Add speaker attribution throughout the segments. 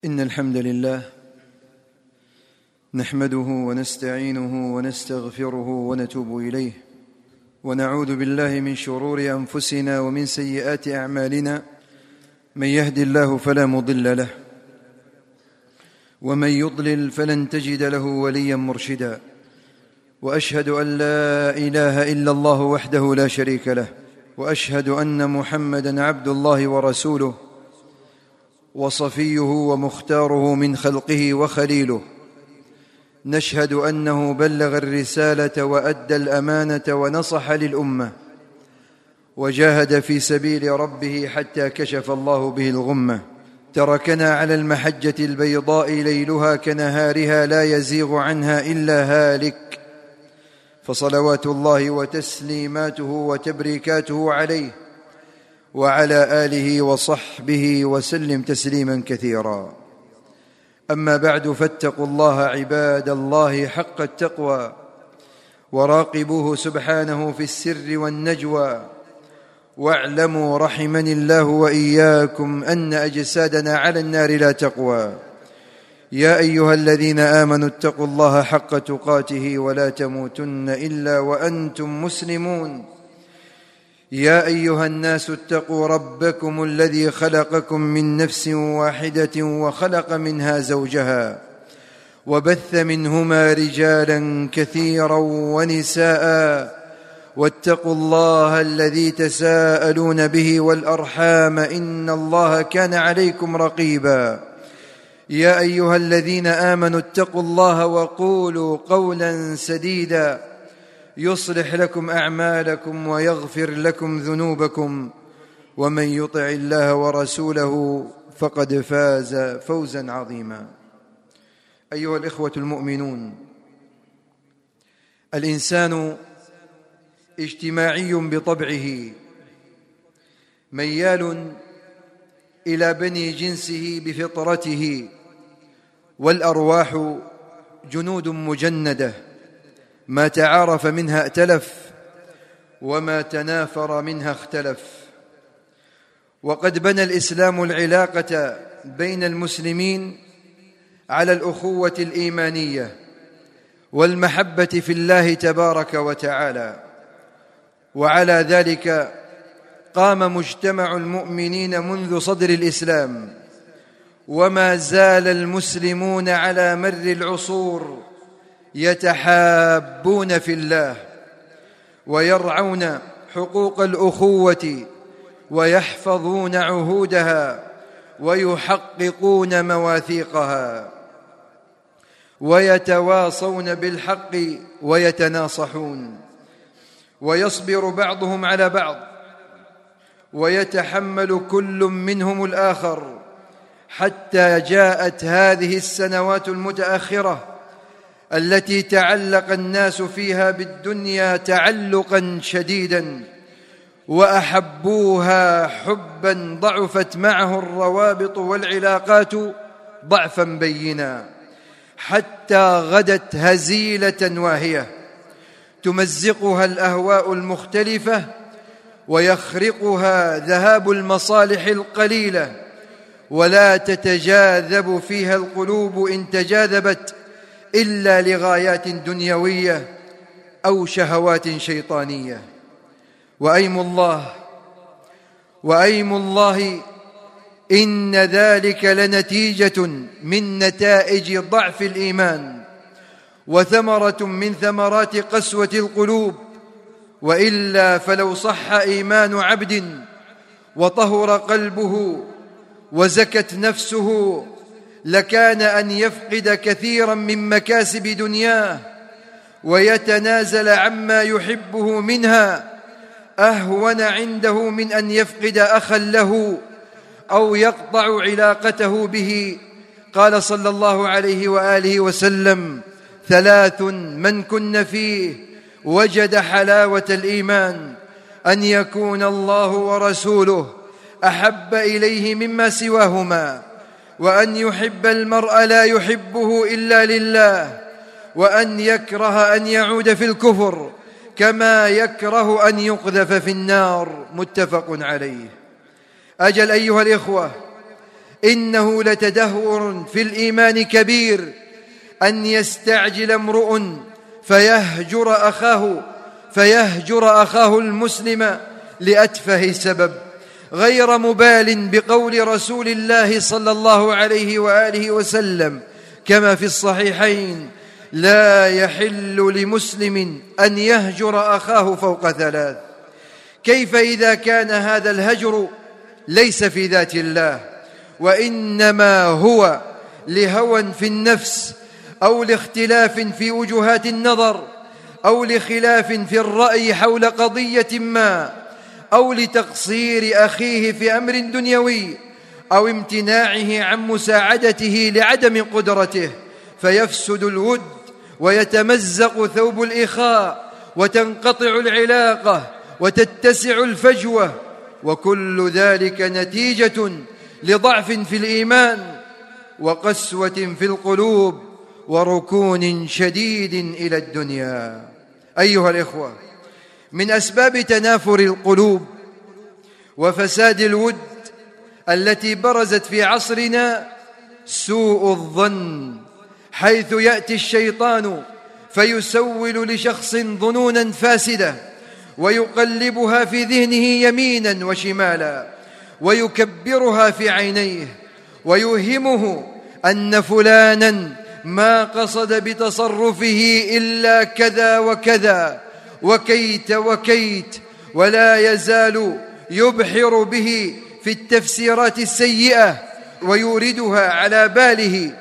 Speaker 1: إن الحمد لله نحمده ونستعينه ونستغفره ونتوب إليه، ونعوذ بالله من شرور أنفسنا ومن سيئات أعمالنا. من يهد الله فلا مضل له، ومن يضلل فلن تجد له وليا مرشدا. وأشهد أن لا إله إلا الله وحده لا شريك له، وأشهد أن محمدًا عبد الله ورسوله وصفيه ومختاره من خلقه وخليله. نشهد أنه بلغ الرسالة وأدى الأمانة ونصح للأمة، وجاهد في سبيل ربه حتى كشف الله به الغمة. تركنا على المحجة البيضاء ليلها كنهارها لا يزيغ عنها إلا هالك، فصلوات الله وتسليماته وتبريكاته عليه وعلى آله وصحبه وسلم تسليما كثيرا. أما بعد، فاتقوا الله عباد الله حق التقوى، وراقبوه سبحانه في السر والنجوى. واعلموا رحمني الله وإياكم أن أجسادنا على النار لا تقوى. يا أيها الذين آمنوا اتقوا الله حق تقاته ولا تموتن إلا وأنتم مسلمون. يا أيها الناس اتقوا ربكم الذي خلقكم من نفس واحدة وخلق منها زوجها، وبث منهما رجالا كثيرا ونساء، واتقوا الله الذي تساءلون به والأرحام إن الله كان عليكم رقيبا. يا أيها الذين آمنوا اتقوا الله وقولوا قولا سديدا يصلح لكم أعمالكم ويغفر لكم ذنوبكم، ومن يطع الله ورسوله فقد فاز فوزا عظيما. أيها الإخوة المؤمنون، الإنسان اجتماعي بطبعه، ميال إلى بني جنسه بفطرته، والأرواح جنود مجندة، ما تعارف منها ائتلف، وما تنافر منها اختلف. وقد بنى الإسلام العلاقة بين المسلمين على الأخوة الإيمانية والمحبة في الله تبارك وتعالى، وعلى ذلك قام مجتمع المؤمنين منذ صدر الإسلام، وما زال المسلمون على مر العصور يتحابون في الله، ويرعون حقوق الأخوة، ويحفظون عهودها، ويحققون مواثيقها، ويتواصون بالحق ويتناصحون، ويصبر بعضهم على بعض، ويتحمل كل منهم الآخر، حتى جاءت هذه السنوات المتأخرة التي تعلق الناس فيها بالدنيا تعلقا شديدا، وأحبوها حبا ضعفت معه الروابط والعلاقات ضعفا بينا، حتى غدت هزيلة واهية تمزقها الأهواء المختلفة، ويخرقها ذهاب المصالح القليلة، ولا تتجاذب فيها القلوب إن تجاذبت إلا لغايات دنيوية أو شهوات شيطانية. وأيم الله إن ذلك لنتيجة من نتائج ضعف الإيمان، وثمرة من ثمرات قسوة القلوب. وإلا فلو صح إيمان عبد وطهر قلبه وزكت نفسه، لكان أن يفقد كثيرا من مكاسب دنياه ويتنازل عما يحبه منها أهون عنده من أن يفقد أخا له أو يقطع علاقته به. قال صلى الله عليه وآله وسلم: 3 من كن فيه وجد حلاوة الإيمان: أن يكون الله ورسوله أحب إليه مما سواهما، وأن يحب المرء لا يحبه إلا لله، وأن يكره أن يعود في الكفر كما يكره أن يقذف في النار. متفق عليه. أجل أيها الإخوة، إنه لتدهور في الإيمان كبير أن يستعجل امرؤ فيهجر أخاه المسلم لأتفه سبب، غير مبال بقول رسول الله صلى الله عليه وآله وسلم كما في الصحيحين: لا يحل لمسلم أن يهجر أخاه فوق 3. كيف إذا كان هذا الهجر ليس في ذات الله، وإنما هو لهوى في النفس، أو لاختلاف في وجهات النظر، أو لخلاف في الرأي حول قضية ما، أو لتقصير أخيه في أمر دنيوي، أو امتناعه عن مساعدته لعدم قدرته، فيفسد الود ويتمزق ثوب الإخاء وتنقطع العلاقة وتتسع الفجوة، وكل ذلك نتيجة لضعف في الإيمان وقسوة في القلوب وركون شديد إلى الدنيا. أيها الإخوة، من أسباب تنافر القلوب وفساد الود التي برزت في عصرنا سوء الظن، حيث يأتي الشيطان فيسول لشخص ظنونا فاسدة ويقلبها في ذهنه يمينا وشمالا، ويكبرها في عينيه، ويوهمه أن فلانا ما قصد بتصرفه إلا كذا وكذا وكيت وكيت، ولا يزال يبحر به في التفسيرات السيئة ويوردها على باله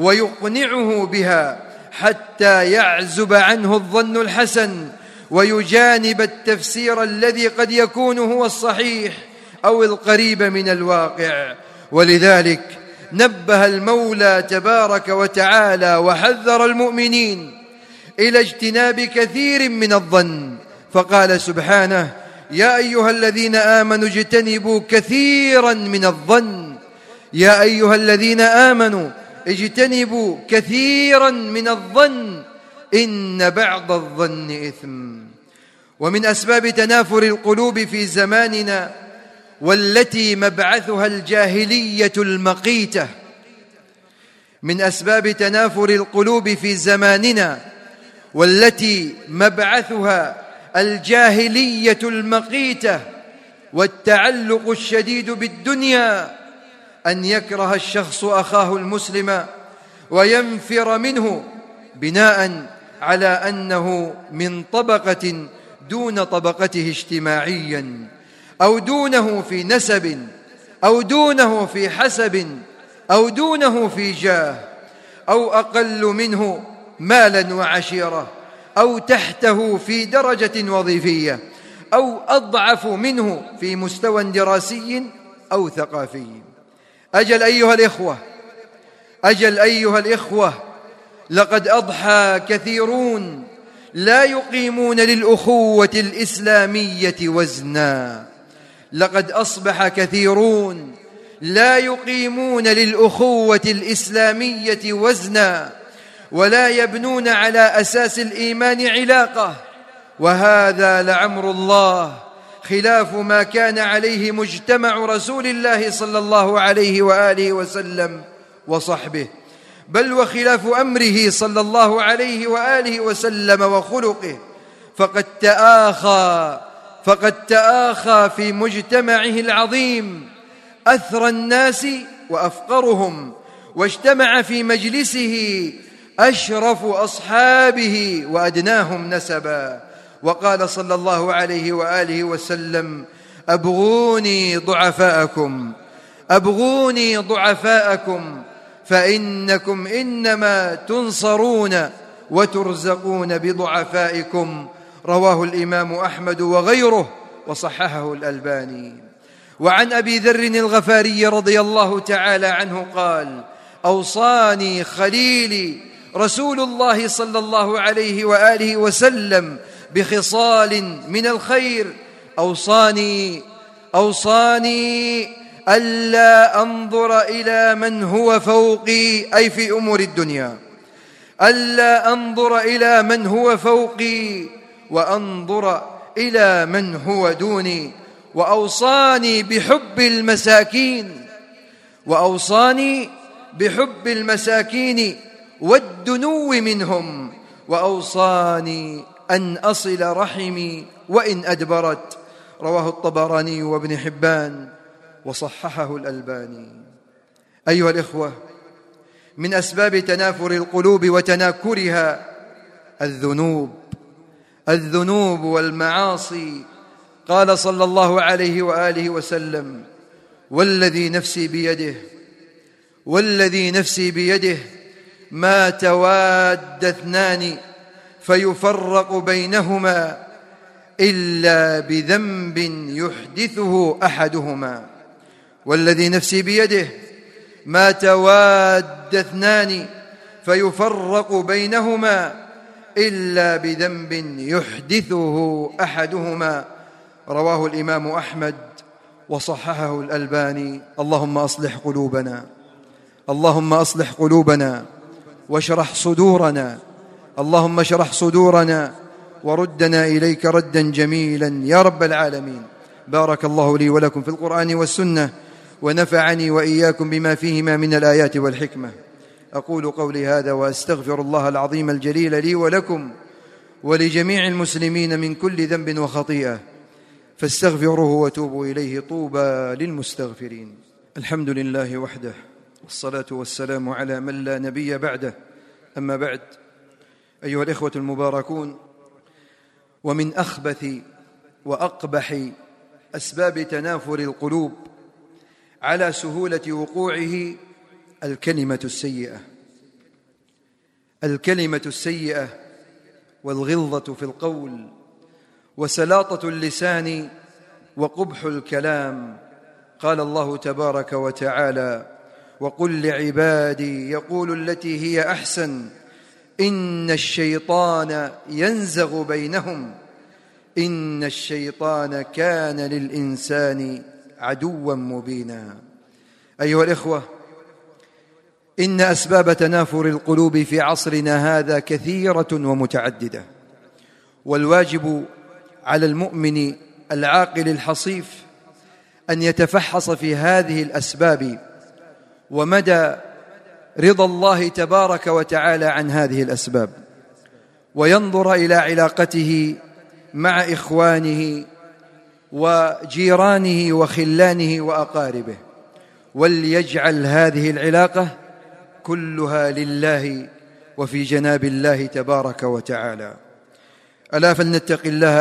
Speaker 1: ويقنعه بها حتى يعزب عنه الظن الحسن ويجانب التفسير الذي قد يكون هو الصحيح أو القريب من الواقع. ولذلك نبه المولى تبارك وتعالى وحذر المؤمنين إلى اجتناب كثير من الظن، فقال سبحانه: يا أيها الذين آمنوا اجتنبوا كثيرا من الظن. يا أيها الذين آمنوا اجتنبوا كثيرا من الظن إن بعض الظن إثم. ومن أسباب تنافر القلوب في زماننا والتي مبعثها الجاهلية المقيتة، من أسباب تنافر القلوب في زماننا والتي مبعثها الجاهلية المقيتة والتعلق الشديد بالدنيا أن يكره الشخص أخاه المسلم وينفر منه بناء على أنه من طبقة دون طبقته اجتماعيا، أو دونه في نسب، أو دونه في حسب، أو دونه في جاه، أو أقل منه مالا وعشيرة، أو تحته في درجة وظيفية، أو أضعف منه في مستوى دراسي أو ثقافي. أجل أيها الإخوة، لقد أضحى كثيرون لا يقيمون للأخوة الإسلامية وزنا. لقد أصبح كثيرون لا يقيمون للأخوة الإسلامية وزنا، ولا يبنون على أساس الإيمان علاقة، وهذا لعمر الله خلاف ما كان عليه مجتمع رسول الله صلى الله عليه وآله وسلم وصحبه، بل وخلاف أمره صلى الله عليه وآله وسلم وخلقه، فقد تآخى في مجتمعه العظيم أثرى الناس وأفقرهم، واجتمع في مجلسه أشرف أصحابه وأدناهم نسبا. وقال صلى الله عليه وآله وسلم: أبغوني ضعفاءكم فإنكم إنما تنصرون وترزقون بضعفائكم. رواه الإمام أحمد وغيره وصححه الألباني. وعن أبي ذر الغفاري رضي الله تعالى عنه قال: أوصاني خليلي رسول الله صلى الله عليه وآله وسلم بخصال من الخير، أوصاني ألا أنظر إلى من هو فوقي، أي في أمور الدنيا، ألا أنظر إلى من هو فوقي وأنظر إلى من هو دوني، وأوصاني بحب المساكين وأوصاني بحب المساكين والدنو منهم، وأوصاني أن أصل رحمي وإن أدبرت. رواه الطبراني وابن حبان وصححه الألباني. أيها الإخوة، من أسباب تنافر القلوب وتناكرها الذنوب والمعاصي. قال صلى الله عليه وآله وسلم: والذي نفسي بيده ما تواد اثنان فيفرق بينهما إلا بذنب يحدثه أحدهما. والذي نفسي بيده ما تواد اثنان فيفرق بينهما إلا بذنب يحدثه أحدهما. رواه الإمام أحمد وصححه الألباني. اللهم أصلح قلوبنا واشرح صدورنا، اللهم اشرح صدورنا وردنا إليك ردا جميلا يا رب العالمين. بارك الله لي ولكم في القرآن والسنة، ونفعني وإياكم بما فيهما من الآيات والحكمة. أقول قولي هذا وأستغفر الله العظيم الجليل لي ولكم ولجميع المسلمين من كل ذنب وخطيئة، فاستغفروه وتوبوا إليه. طوبى للمستغفرين. الحمد لله وحده، والصلاة والسلام على من لا نبي بعده. أما بعد، أيها الإخوة المباركون، ومن أخبث وأقبح أسباب تنافر القلوب على سهولة وقوعه الكلمة السيئة والغلظة في القول وسلاطة اللسان وقبح الكلام. قال الله تبارك وتعالى: وقل لعبادي يقولوا التي هي أحسن إن الشيطان ينزغ بينهم إن الشيطان كان للإنسان عدوا مبينا. أيها الإخوة، إن أسباب تنافر القلوب في عصرنا هذا كثيرة ومتعددة، والواجب على المؤمن العاقل الحصيف أن يتفحص في هذه الأسباب ومدى رضا الله تبارك وتعالى عن هذه الأسباب، وينظر إلى علاقته مع إخوانه وجيرانه وخلانه وأقاربه، وليجعل هذه العلاقة كلها لله وفي جناب الله تبارك وتعالى. ألا فلنتق الله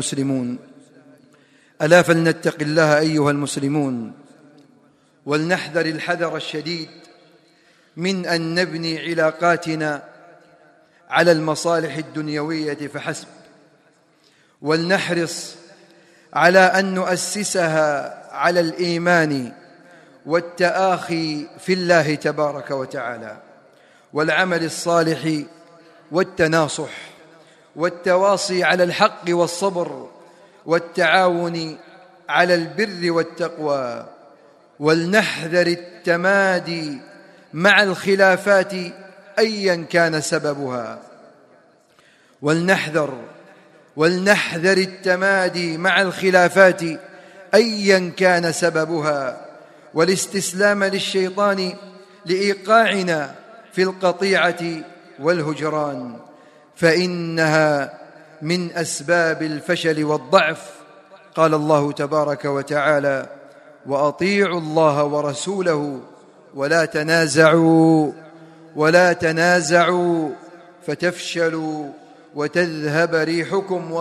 Speaker 1: أيها المسلمون، ولنحذر الحذر الشديد من أن نبني علاقاتنا على المصالح الدنيوية فحسب، ولنحرص على أن نؤسسها على الإيمان والتآخي في الله تبارك وتعالى، والعمل الصالح والتناصح والتواصي على الحق والصبر والتعاون على البر والتقوى. ولنحذر التمادي مع الخلافات أيا كان سببها، ولنحذر التمادي مع الخلافات أيا كان سببها، والاستسلام للشيطان لإيقاعنا في القطيعة والهجران، فإنها من أسباب الفشل والضعف. قال الله تبارك وتعالى: وأطيعوا الله ورسوله ولا تنازعوا فتفشلوا وتذهب ريحكم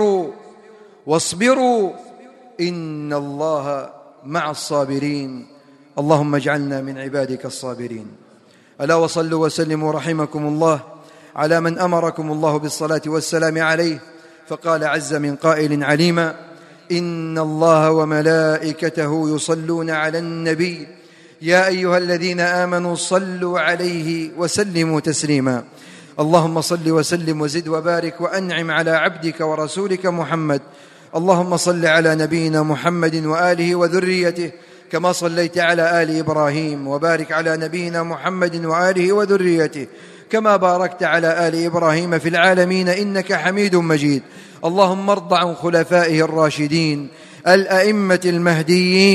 Speaker 1: واصبروا إن الله مع الصابرين. اللهم اجعلنا من عبادك الصابرين. ألا وصلوا وسلموا رحمكم الله على من أمركم الله بالصلاة والسلام عليه، فقال عز من قائل عليما: إن الله وملائكته يصلون على النبي يا أيها الذين آمنوا صلوا عليه وسلموا تسليما. اللهم صل وسلم وزد وبارك وأنعم على عبدك ورسولك محمد. اللهم صل على نبينا محمد وآله وذريته كما صليت على آل إبراهيم، وبارك على نبينا محمد وآله وذريته كما باركت على آل إبراهيم في العالمين إنك حميد مجيد. اللهم ارض عن خلفائه الراشدين الأئمة المهديين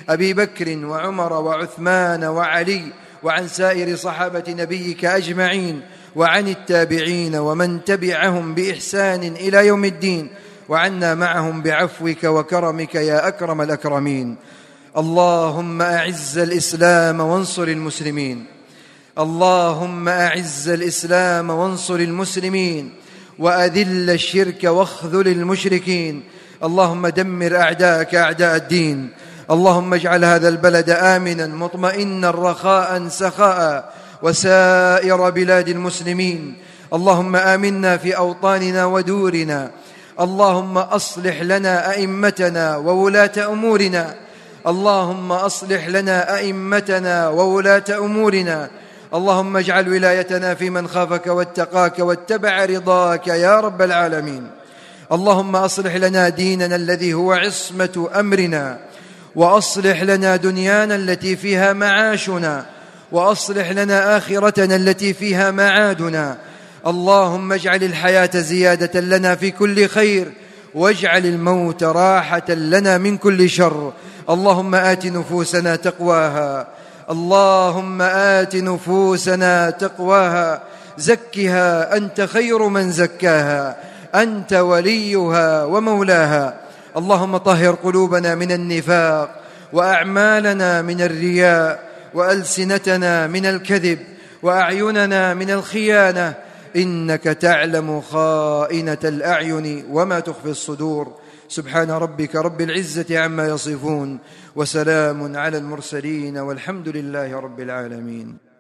Speaker 1: أبي بكر وعمر وعثمان وعلي، وعن سائر صحابة نبيك أجمعين، وعن التابعين ومن تبعهم بإحسان إلى يوم الدين، وعنا معهم بعفوك وكرمك يا أكرم الأكرمين. اللهم أعز الإسلام وانصر المسلمين، اللهم أعز الإسلام وانصر المسلمين، وأذل الشرك واخذل المشركين. اللهم دمر أعداءك أعداء الدين. اللهم اجعل هذا البلد آمنا مطمئنا رخاء سخاء، وسائر بلاد المسلمين. اللهم آمنا في أوطاننا ودورنا. اللهم أصلح لنا أئمتنا وولاة أمورنا. اللهم أصلح لنا أئمتنا وولاة أمورنا. اللهم اجعل ولايتنا في من خافك واتقاك واتبع رضاك يا رب العالمين. اللهم أصلح لنا ديننا الذي هو عصمة أمرنا، وأصلح لنا دنيانا التي فيها معاشنا، وأصلح لنا آخرتنا التي فيها معادنا. اللهم اجعل الحياة زيادة لنا في كل خير، واجعل الموت راحة لنا من كل شر. اللهم آت نفوسنا تقواها، اللهم آت نفوسنا تقواها، زكها أنت خير من زكاها، أنت وليها ومولاها. اللهم طهر قلوبنا من النفاق، وأعمالنا من الرياء، وألسنتنا من الكذب، وأعيننا من الخيانة، إنك تعلم خائنة الأعين وما تخفي الصدور. سبحان ربك رب العزة عما يصفون، وسلام على المرسلين، والحمد لله رب العالمين.